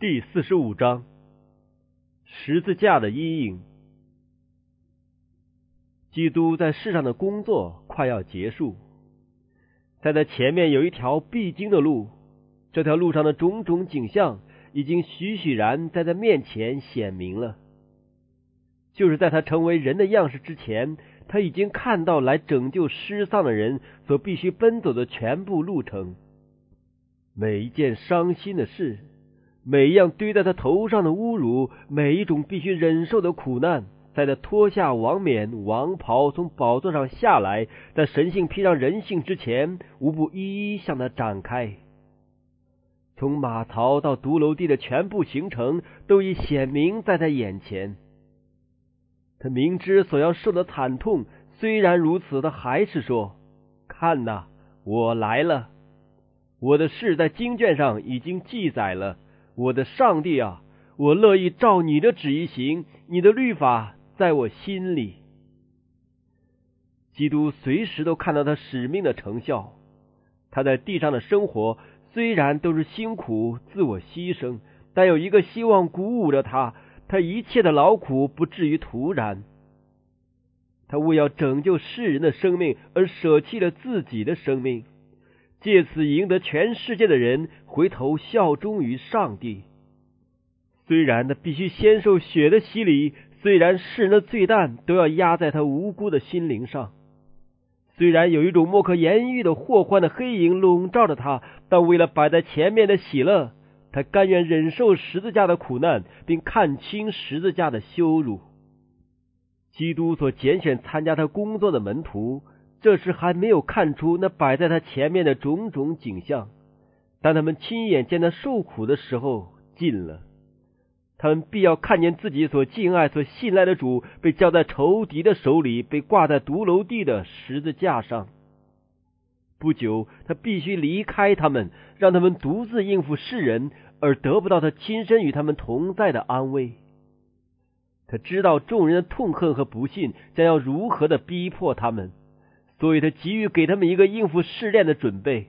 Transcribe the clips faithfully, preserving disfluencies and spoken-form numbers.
第四十五章，十字架的阴影。基督在世上的工作快要结束，在他前面有一条必经的路，这条路上的种种景象已经栩栩然在他面前显明了。就是在他成为人的样式之前，他已经看到来拯救失丧的人所必须奔走的全部路程。每一件伤心的事，每一样堆在他头上的侮辱，每一种必须忍受的苦难，在他脱下王冕王袍从宝座上下来，在神性披上人性之前，无不一一向他展开。从马槽到独楼地的全部行程都已显明在他眼前。他明知所要受的惨痛，虽然如此，他还是说：看哪，我来了，我的事在经卷上已经记载了。我的上帝啊，我乐意照你的旨意行，你的律法在我心里。基督随时都看到他使命的成效。他在地上的生活虽然都是辛苦自我牺牲，但有一个希望鼓舞着他，他一切的劳苦不至于徒然。他为要拯救世人的生命而舍弃了自己的生命，借此赢得全世界的人回头效忠于上帝。虽然他必须先受血的洗礼，虽然世人的罪担都要压在他无辜的心灵上，虽然有一种莫可言喻的祸患的黑影笼罩着他，但为了摆在前面的喜乐，他甘愿忍受十字架的苦难，并看清十字架的羞辱。基督所拣选参加他工作的门徒，这时还没有看出那摆在他前面的种种景象，但他们亲眼见他受苦的时候近了。他们必要看见自己所敬爱所信赖的主被交在仇敌的手里，被挂在独楼地的十字架上。不久他必须离开他们，让他们独自应付世人，而得不到他亲身与他们同在的安慰。他知道众人的痛恨和不信将要如何的逼迫他们，所以他急于给他们一个应付试炼的准备。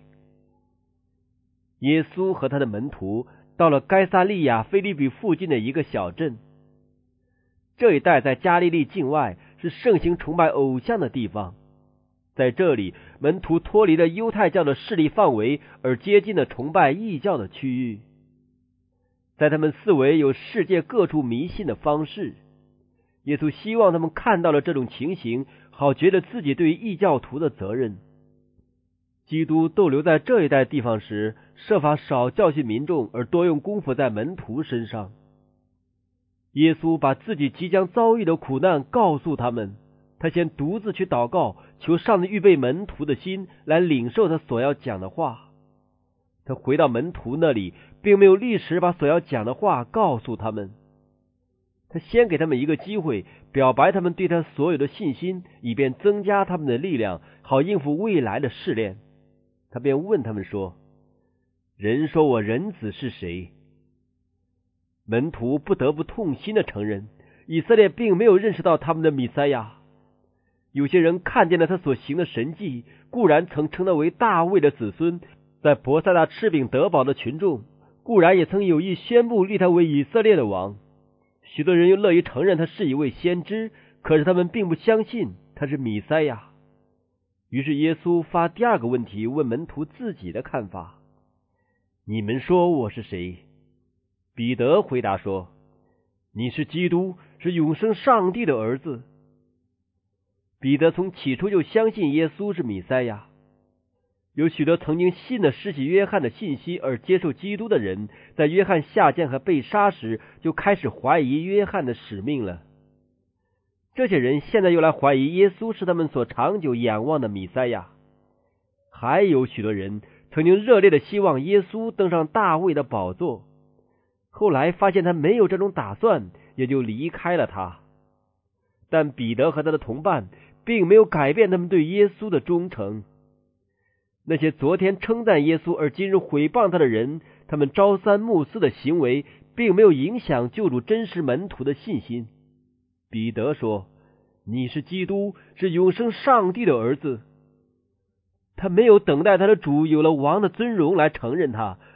耶稣和他的门徒到了该撒利亚腓立比附近的一个小镇。这一带在加利利境外，是盛行崇拜偶像的地方。在这里，门徒脱离了犹太教的势力范围，而接近了崇拜异教的区域。在他们四围有世界各处迷信的方式，耶稣希望他们看到了这种情形，好觉得自己对于异教徒的责任。基督逗留在这一带地方时，设法少教训民众，而多用功夫在门徒身上。耶稣把自己即将遭遇的苦难告诉他们，他先独自去祷告，求上帝预备门徒的心来领受他所要讲的话。他回到门徒那里，并没有立时把所要讲的话告诉他们。他先给他们一个机会，表白他们对他所有的信心，以便增加他们的力量，好应付未来的试炼。他便问他们说：人说我人子是谁？门徒不得不痛心的承认，以色列并没有认识到他们的弥赛亚。有些人看见了他所行的神迹，固然曾称他为大卫的子孙，在伯赛大吃饼得饱的群众固然也曾有意宣布立他为以色列的王。许多人又乐意承认他是一位先知，可是他们并不相信他是弥赛亚。于是耶稣发第二个问题，问门徒自己的看法：你们说我是谁？彼得回答说：你是基督，是永生上帝的儿子。彼得从起初就相信耶稣是弥赛亚。有许多曾经信了施洗约翰的信息而接受基督的人，在约翰下监和被杀时就开始怀疑约翰的使命了。这些人现在又来怀疑耶稣是他们所长久仰望的弥赛亚。还有许多人曾经热烈的希望耶稣登上大卫的宝座，后来发现他没有这种打算，也就离开了他。但彼得和他的同伴并没有改变他们对耶稣的忠诚。那些昨天称赞耶稣而今日毁谤他的人，他们朝三暮四的行为并没有影响救主真实门徒的信心。彼得说：你是基督，是永生上帝的儿子。他没有等待他的主有了王的尊荣来承认他，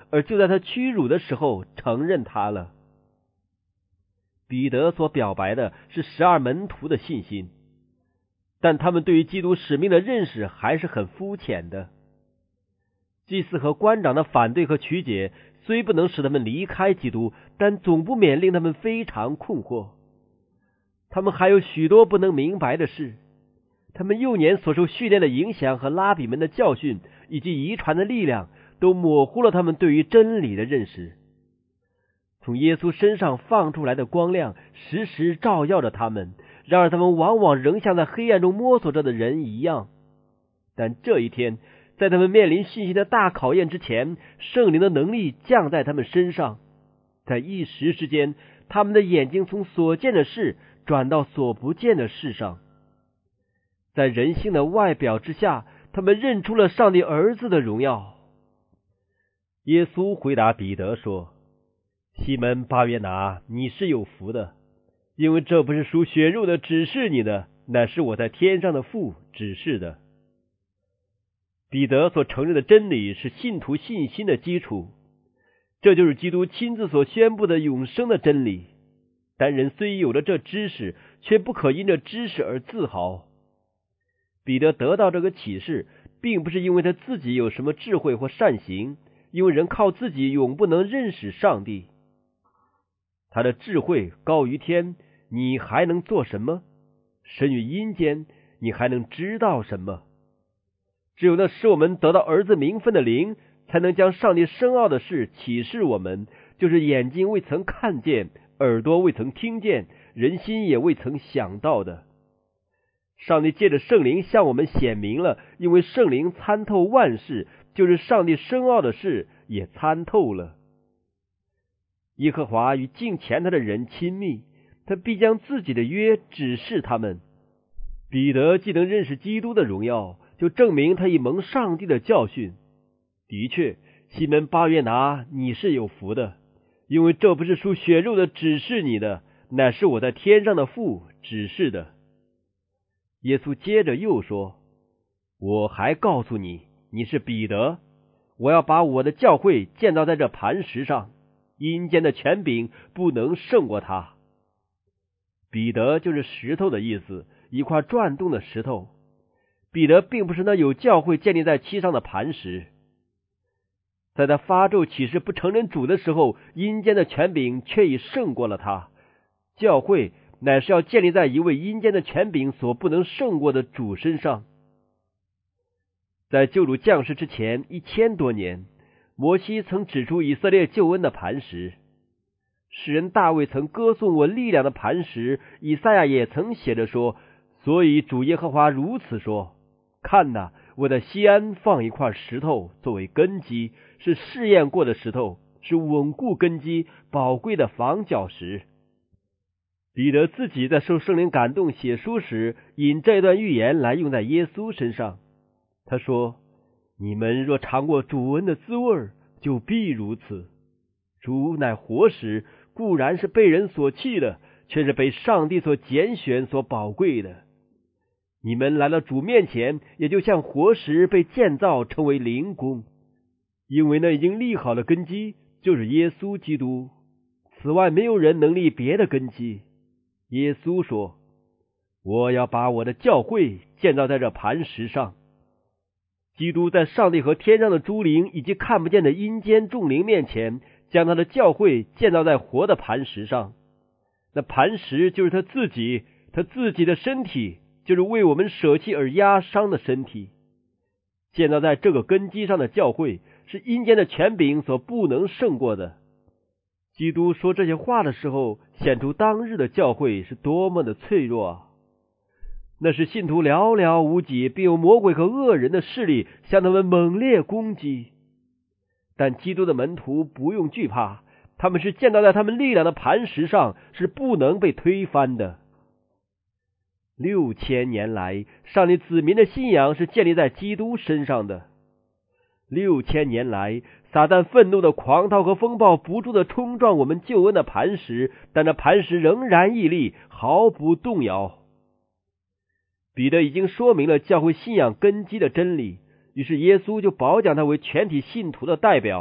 而就在他屈辱的时候承认他了。彼得所表白的是十二门徒的信心，但他们对于基督使命的认识还是很肤浅的。祭司和官长的反对和曲解虽不能使他们离开基督，但总不免令他们非常困惑。他们还有许多不能明白的事，他们幼年所受训练的影响和拉比们的教训以及遗传的力量都模糊了他们对于真理的认识。从耶稣身上放出来的光亮时时照耀着他们，然而他们往往仍像在黑暗中摸索着的人一样。但这一天，在他们面临信心的大考验之前，圣灵的能力降在他们身上，在一时之间，他们的眼睛从所见的事转到所不见的事上。在人性的外表之下，他们认出了上帝儿子的荣耀。耶稣回答彼得说：西门巴约拿，你是有福的，因为这不是属血肉的指示你的，乃是我在天上的父指示的。彼得所承认的真理是信徒信心的基础，这就是基督亲自所宣布的永生的真理。但人虽有了这知识，却不可因这知识而自豪。彼得得到这个启示，并不是因为他自己有什么智慧或善行，因为人靠自己永不能认识上帝。他的智慧高于天，你还能做什么？神与阴间，你还能知道什么？只有那使我们得到儿子名分的灵，才能将上帝深奥的事启示我们，就是眼睛未曾看见，耳朵未曾听见，人心也未曾想到的。上帝借着圣灵向我们显明了，因为圣灵参透万事，就是上帝深奥的事也参透了。耶和华与敬虔他的人亲密，他必将自己的约指示他们。彼得既能认识基督的荣耀，就证明他已蒙上帝的教训。的确，西门巴约拿，你是有福的，因为这不是属血肉的指示你的，乃是我在天上的父指示的。耶稣接着又说：我还告诉你，你是彼得，我要把我的教会建造在这磐石上，阴间的权柄不能胜过他。彼得就是石头的意思，一块转动的石头。彼得并不是那有教会建立在其上的磐石。在他发咒起誓不承认主的时候，阴间的权柄却已胜过了他。教会乃是要建立在一位阴间的权柄所不能胜过的主身上。在救主降世之前一千多年，摩西曾指出以色列救恩的磐石。诗人大卫曾歌颂我力量的磐石，以赛亚也曾写着说：所以主耶和华如此说，看哪，我在西安放一块石头作为根基，是试验过的石头，是稳固根基宝贵的防脚石。彼得自己在受圣灵感动写书时，引这段预言来用在耶稣身上。他说：你们若尝过主恩的滋味，就必如此。主乃活石，固然是被人所弃的，却是被上帝所拣选所宝贵的。你们来到主面前，也就像活石被建造成为灵宫，因为那已经立好了根基，就是耶稣基督。此外没有人能立别的根基。耶稣说：我要把我的教会建造在这磐石上。基督在上帝和天上的诸灵以及看不见的阴间众灵面前，将他的教会建造在活的磐石上。那磐石就是他自己，他自己的身体，就是为我们舍弃而压伤的身体。建造在这个根基上的教会，是阴间的权柄所不能胜过的。基督说这些话的时候，显出当日的教会是多么的脆弱啊！那是信徒寥寥无几，并有魔鬼和恶人的势力向他们猛烈攻击。但基督的门徒不用惧怕，他们是建造在他们力量的磐石上，是不能被推翻的。六千年来，上帝子民的信仰是建立在基督身上的。六千年来，撒旦愤怒的狂涛和风暴不住的冲撞我们救恩的磐石，但这磐石仍然屹立，毫不动摇。彼得已经说明了教会信仰根基的真理，于是耶稣就褒奖他为全体信徒的代表。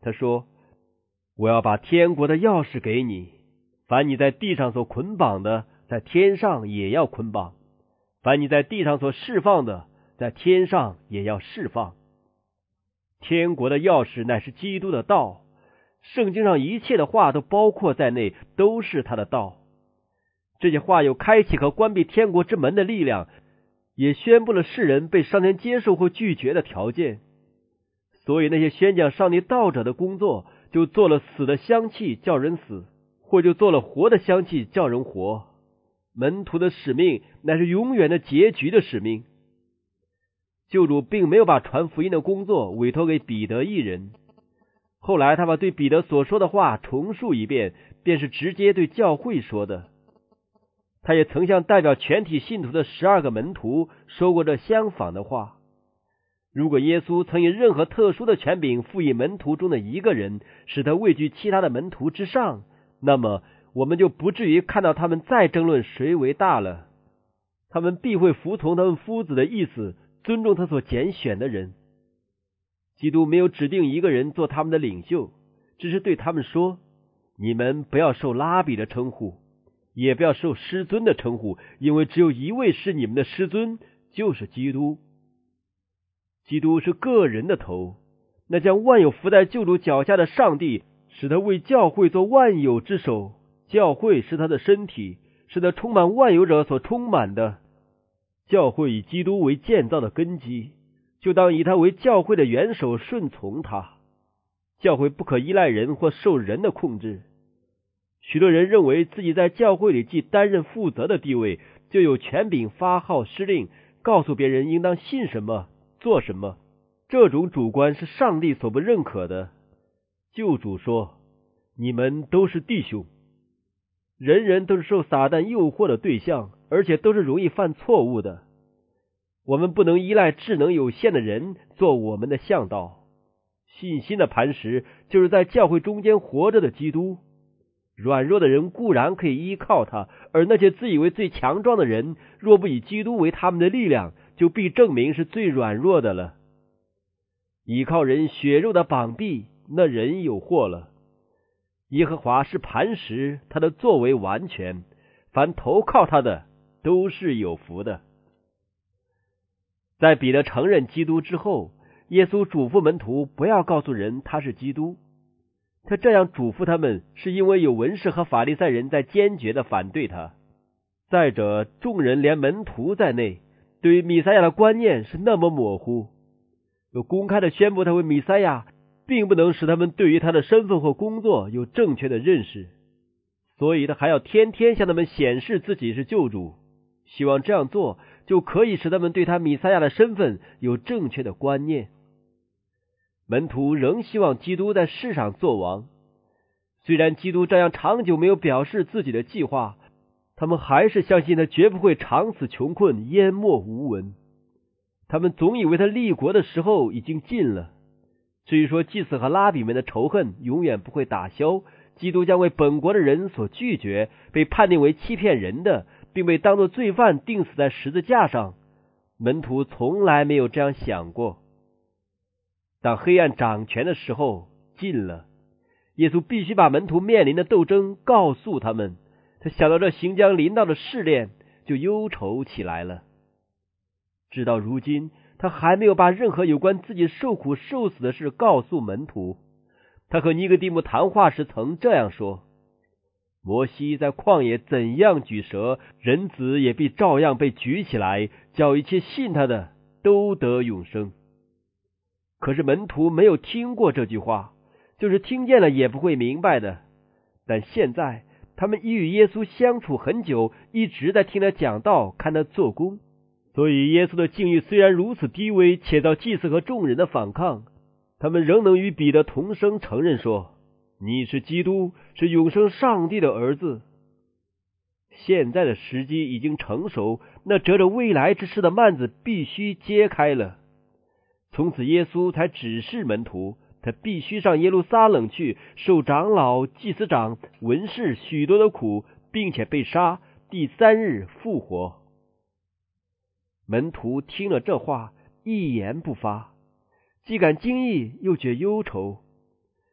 他说：我要把天国的钥匙给你，凡你在地上所捆绑的，在天上也要捆绑；凡你在地上所释放的，在天上也要释放。天国的钥匙乃是基督的道，圣经上一切的话都包括在内，都是他的道。这些话有开启和关闭天国之门的力量，也宣布了世人被上天接受或拒绝的条件。所以那些宣讲上帝道者的工作，就做了死的香气叫人死，或就做了活的香气叫人活。门徒的使命乃是永远的结局的使命。救主并没有把传福音的工作委托给彼得一人，后来他把对彼得所说的话重述一遍，便是直接对教会说的。他也曾向代表全体信徒的十二个门徒说过这相仿的话。如果耶稣曾以任何特殊的权柄赋予门徒中的一个人，使他位居其他的门徒之上，那么我们就不至于看到他们再争论谁为大了。他们必会服从他们夫子的意思，尊重他所拣选的人。基督没有指定一个人做他们的领袖，只是对他们说：你们不要受拉比的称呼，也不要受师尊的称呼，因为只有一位是你们的师尊，就是基督。基督是个人的头，那将万有伏在救主脚下的上帝，使他为教会做万有之首。教会是他的身体，是他充满万有者所充满的。教会以基督为建造的根基，就当以他为教会的元首，顺从他。教会不可依赖人或受人的控制。许多人认为自己在教会里既担任负责的地位，就有权柄发号施令，告诉别人应当信什么做什么。这种主观是上帝所不认可的。救主说：你们都是弟兄。人人都是受撒旦诱惑的对象，而且都是容易犯错误的。我们不能依赖智能有限的人做我们的向导。信心的磐石就是在教会中间活着的基督。软弱的人固然可以依靠他，而那些自以为最强壮的人，若不以基督为他们的力量，就必证明是最软弱的了。依靠人血肉的膀臂，那人有祸了。耶和华是磐石，他的作为完全，凡投靠他的都是有福的。在彼得承认基督之后，耶稣嘱咐门徒不要告诉人他是基督。他这样嘱咐他们，是因为有文士和法利赛人在坚决地反对他。再者，众人连门徒在内，对于弥赛亚的观念是那么模糊，有公开的宣布他为弥赛亚，并不能使他们对于他的身份或工作有正确的认识，所以他还要天天向他们显示自己是救主，希望这样做就可以使他们对他弥赛亚的身份有正确的观念。门徒仍希望基督在世上作王，虽然基督这样长久没有表示自己的计划，他们还是相信他绝不会长此穷困，淹没无闻。他们总以为他立国的时候已经近了。至于说祭司和拉比们的仇恨永远不会打消，基督将为本国的人所拒绝，被判定为欺骗人的，并被当作罪犯钉死在十字架上，门徒从来没有这样想过。当黑暗掌权的时候近了，耶稣必须把门徒面临的斗争告诉他们。他想到这行将临到的试炼，就忧愁起来了。直到如今，他还没有把任何有关自己受苦受死的事告诉门徒。他和尼哥底母谈话时曾这样说：摩西在旷野怎样举蛇，人子也必照样被举起来，叫一切信他的都得永生。可是门徒没有听过这句话，就是听见了也不会明白的。但现在他们已与耶稣相处很久，一直在听他讲道，看他做工。所以耶稣的境遇虽然如此低微，且遭祭司和众人的反抗，他们仍能与彼得同声承认说：你是基督，是永生上帝的儿子。现在的时机已经成熟，那折着未来之事的幔子必须揭开了。从此耶稣才指示门徒，他必须上耶路撒冷去，受长老、祭司长、文士许多的苦，并且被杀，第三日复活。门徒听了这话，一言不发，既感惊异，又觉忧愁。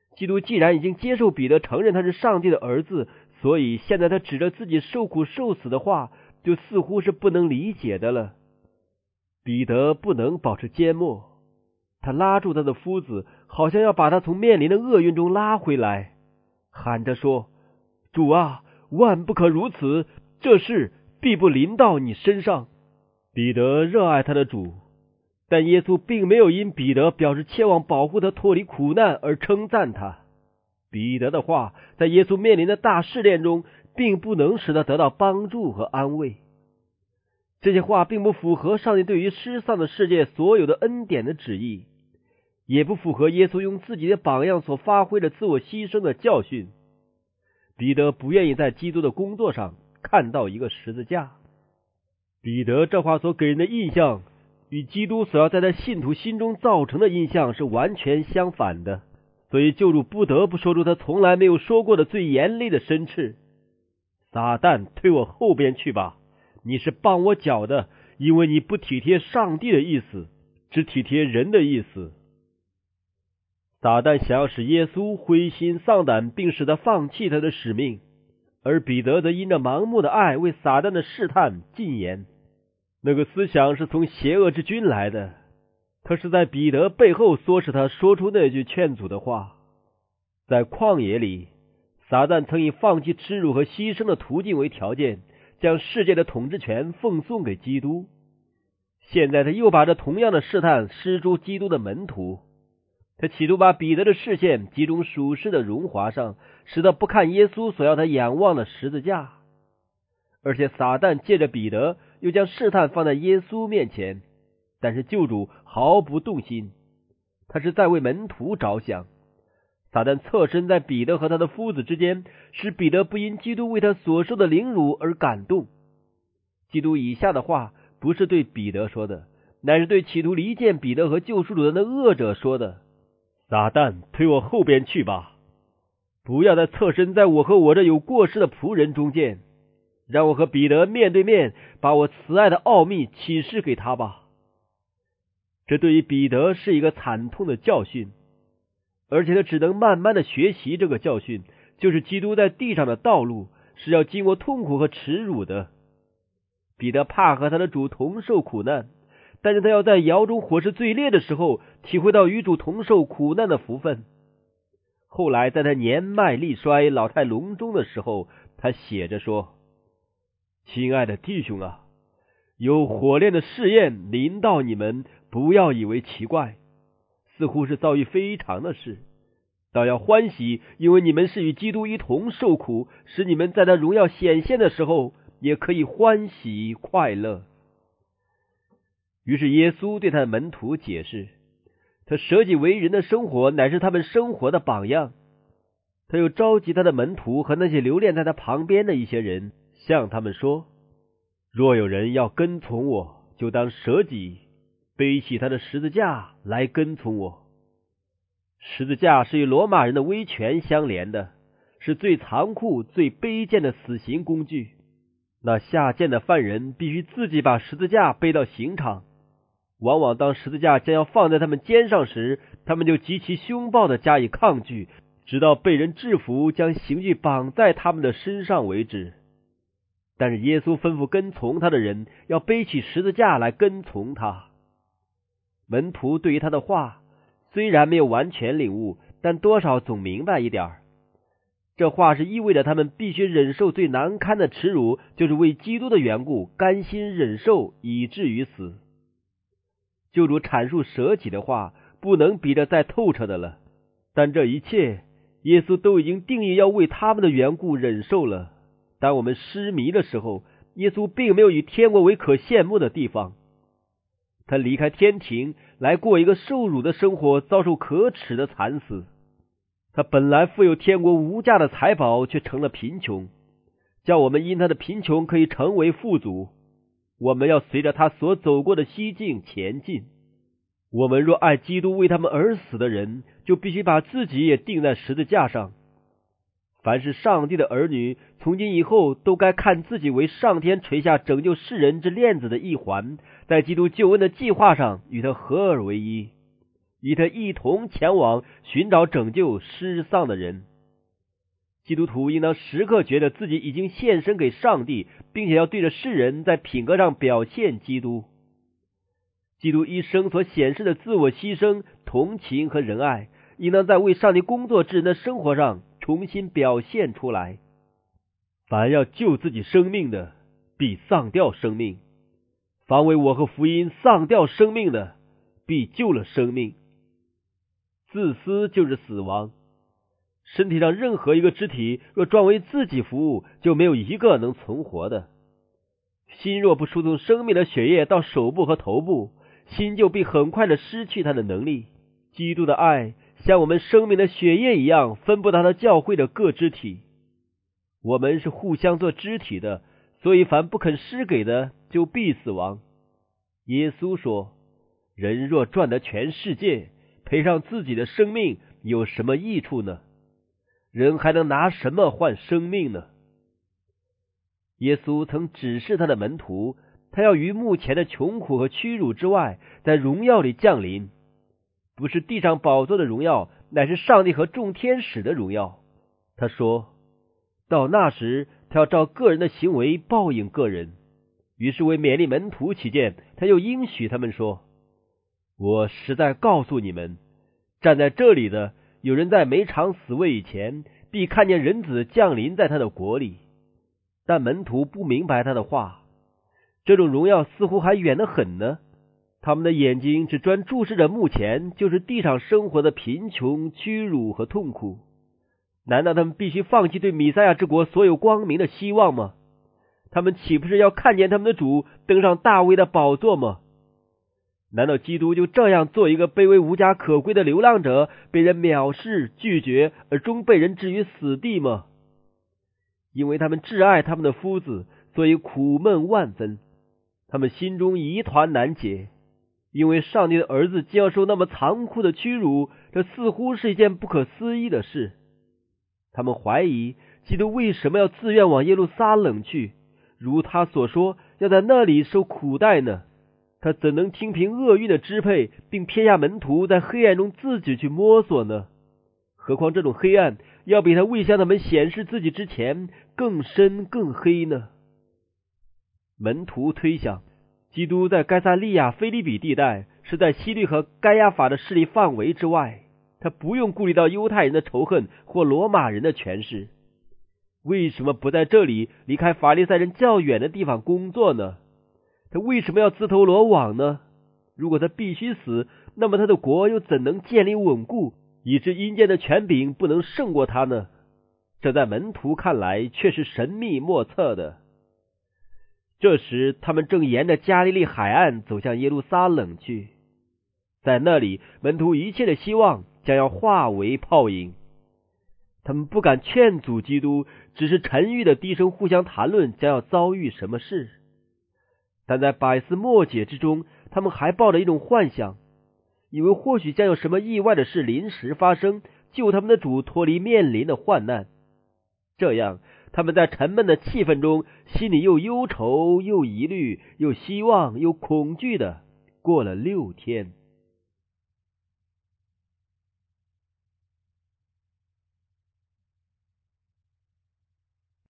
基督既然已经接受彼得承认他是上帝的儿子，所以现在他指着自己受苦受死的话，就似乎是不能理解的了。彼得不能保持缄默，他拉住他的夫子，好像要把他从面临的厄运中拉回来，喊着说：主啊，万不可如此，这事必不临到你身上。彼得热爱他的主，但耶稣并没有因彼得表示切望保护他脱离苦难而称赞他。彼得的话在耶稣面临的大试炼中并不能使他得到帮助和安慰。这些话并不符合上帝对于失丧的世界所有的恩典的旨意，也不符合耶稣用自己的榜样所发挥的自我牺牲的教训。彼得不愿意在基督的工作上看到一个十字架。彼得这话所给人的印象与基督所要在他信徒心中造成的印象是完全相反的，所以救主不得不说出他从来没有说过的最严厉的申斥：撒旦，退我后边去吧，你是绊我脚的，因为你不体贴上帝的意思，只体贴人的意思。撒旦想要使耶稣灰心丧胆，并使他放弃他的使命，而彼得则因着盲目的爱为撒旦的试探禁言。那个思想是从邪恶之君来的，他是在彼得背后唆使他说出那句劝阻的话。在旷野里，撒旦曾以放弃耻辱和牺牲的途径为条件，将世界的统治权奉送给基督。现在他又把这同样的试探施诸基督的门徒，他企图把彼得的视线集中属世的荣华上，使他不看耶稣所要他仰望的十字架。而且撒旦借着彼得又将试探放在耶稣面前，但是救主毫不动心，他是在为门徒着想。撒旦侧身在彼得和他的夫子之间，使彼得不因基督为他所受的凌辱而感动。基督以下的话不是对彼得说的，乃是对企图离间彼得和救赎主的那恶者说的：撒旦，推我后边去吧，不要再侧身在我和我这有过失的仆人中间，让我和彼得面对面，把我慈爱的奥秘启示给他吧。这对于彼得是一个惨痛的教训，而且他只能慢慢的学习这个教训，就是基督在地上的道路是要经过痛苦和耻辱的。彼得怕和他的主同受苦难，但是他要在窑中火势最烈的时候体会到与主同受苦难的福分。后来在他年迈力衰、老态龙钟的时候，他写着说：亲爱的弟兄啊，有火炼的试验临到你们，不要以为奇怪，似乎是遭遇非常的事，倒要欢喜，因为你们是与基督一同受苦，使你们在他荣耀显现的时候也可以欢喜快乐。于是耶稣对他的门徒解释，他舍己为人的生活乃是他们生活的榜样。他又召集他的门徒和那些留恋在他旁边的一些人，向他们说：若有人要跟从我，就当舍己，背起他的十字架来跟从我。十字架是与罗马人的威权相连的，是最残酷最卑贱的死刑工具。那下贱的犯人必须自己把十字架背到刑场，往往当十字架将要放在他们肩上时，他们就极其凶暴地加以抗拒，直到被人制服，将刑具绑在他们的身上为止。但是耶稣吩咐跟从他的人要背起十字架来跟从他。门徒对于他的话虽然没有完全领悟，但多少总明白一点。这话是意味着他们必须忍受最难堪的耻辱，就是为基督的缘故甘心忍受以至于死。救主阐述舍己的话不能比这再透彻的了，但这一切耶稣都已经定义要为他们的缘故忍受了。当我们失迷的时候，耶稣并没有以天国为可羡慕的地方，他离开天庭来过一个受辱的生活，遭受可耻的惨死。他本来富有天国无价的财宝，却成了贫穷，叫我们因他的贫穷可以成为富足。我们要随着他所走过的西径前进。我们若爱基督为他们而死的人，就必须把自己也钉在十字架上。凡是上帝的儿女，从今以后都该看自己为上天垂下拯救世人之链子的一环，在基督救恩的计划上与他合而为一。 与他一同前往寻找拯救失丧的人。基督徒应当时刻觉得自己已经献身给上帝，并且要对着世人在品格上表现基督。基督一生所显示的自我牺牲、同情和仁爱，应当在为上帝工作之人的生活上重新表现出来。凡要救自己生命的，必丧掉生命；凡为我和福音丧掉生命的，必救了生命。自私就是死亡。身体上任何一个肢体若专为自己服务，就没有一个能存活的。心若不输送生命的血液到手部和头部，心就必很快的失去它的能力。基督的爱像我们生命的血液一样分布到他教会的各肢体。我们是互相做肢体的，所以凡不肯施给的，就必死亡。耶稣说，人若赚得全世界，赔上自己的生命，有什么益处呢？人还能拿什么换生命呢？耶稣曾指示他的门徒，他要于目前的穷苦和屈辱之外，在荣耀里降临，不是地上宝座的荣耀，乃是上帝和众天使的荣耀。他说，到那时，他要照个人的行为报应个人。于是为勉励门徒起见，他又应许他们说，我实在告诉你们，站在这里的有人在没尝死味以前，必看见人子降临在他的国里。但门徒不明白他的话，这种荣耀似乎还远得很呢。他们的眼睛只专注视着目前，就是地上生活的贫穷、屈辱和痛苦。难道他们必须放弃对弥赛亚之国所有光明的希望吗？他们岂不是要看见他们的主登上大卫的宝座吗？难道基督就这样做一个卑微无家可归的流浪者，被人藐视拒绝，而终被人置于死地吗？因为他们挚爱他们的夫子，所以苦闷万分，他们心中疑团难解。因为上帝的儿子将要受那么残酷的屈辱，这似乎是一件不可思议的事。他们怀疑基督为什么要自愿往耶路撒冷去，如他所说要在那里受苦待呢？他怎能听凭厄运的支配，并撇下门徒在黑暗中自己去摸索呢？何况这种黑暗要比他未向他们显示自己之前更深更黑呢？门徒推想，基督在该撒利亚腓立比地带，是在希律和该亚法的势力范围之外，他不用顾虑到犹太人的仇恨或罗马人的权势。为什么不在这里离开法利赛人较远的地方工作呢？他为什么要自投罗网呢？如果他必须死，那么他的国又怎能建立稳固，以致阴间的权柄不能胜过他呢？这在门徒看来却是神秘莫测的。这时他们正沿着加利利海岸走向耶路撒冷去，在那里门徒一切的希望将要化为泡影。他们不敢劝阻基督，只是沉郁的低声互相谈论将要遭遇什么事。但在百思莫解之中，他们还抱着一种幻想，以为或许将有什么意外的事临时发生，救他们的主脱离面临的患难。这样他们在沉闷的气氛中，心里又忧愁又疑虑，又希望又恐惧的过了六天。